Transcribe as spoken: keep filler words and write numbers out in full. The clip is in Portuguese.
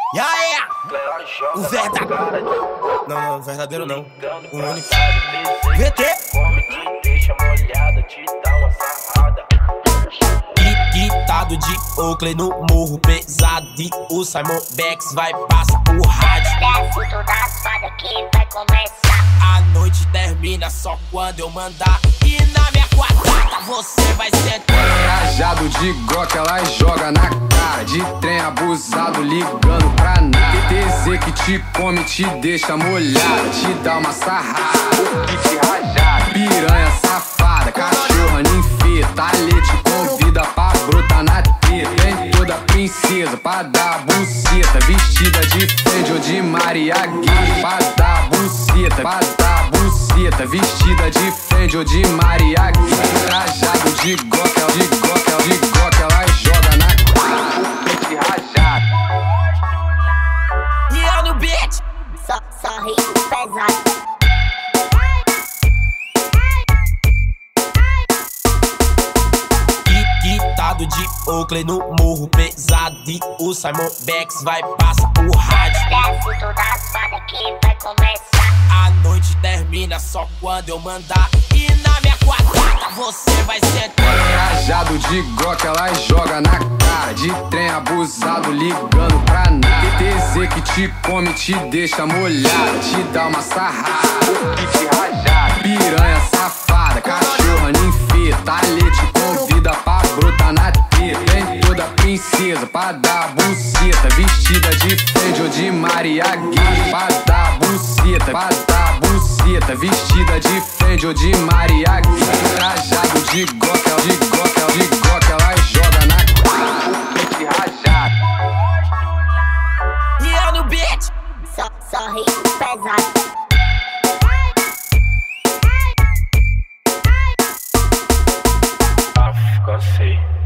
E aí, o verdadeiro. Não, não, verdadeiro não. O único. V T. Come, te deixa molhada, te dá uma sarrada. Ditado de Oakley no morro pesado. E o Simon Bex vai passar o rádio. Desce toda a espada que vai começar. A noite termina só quando eu mandar. E na minha quadrada você vai sentar. Rajado de Glock, ela joga na cara. De trem abusado, ligando pra nada. T Z que te come, te deixa molhada. Te dá uma sarrada, que te rajada. Piranha safada, cachorra ninfeta. Alê te convida pra brotar na teta. Tem toda princesa pra dar buceta. Vestida de Fendi ou de Maria Gay. Pra dar buceta, pra dar buceta. Vestida de Fendi ou de Maria Gay. Rajado de Glock, de Glock, de Glock, ela joga na cara. Pente rajado. E eu no beat. Só, só ritmo pesado. Ditado de Oakley no morro pesado. E o Simon Bex vai passar o rádio. Desce toda a espada que vai começar. A noite termina só quando eu mandar. E na minha quadrada você vai sentar. Rajado de Glock, ela joga na cara. De trem abusado, ligando pra nada. T Z que te come, te deixa molhada. Te dá uma sarrada, que te rajada. Piranha safada, cachorra ninfeta. Alê te convida pra brotar na teta. Tem toda princesa pra dar buceta. Vestida de Fendi ou de Maria Gay. Pra dar buceta, pra dar buceta. Vestida de Fendi ou de Maria Gay. Rajado de Glock, de Glock, de Glock, ela joga na cara. Pente rajado. E eu no beat. Só, só ritmo pesado. Ah, fica assim.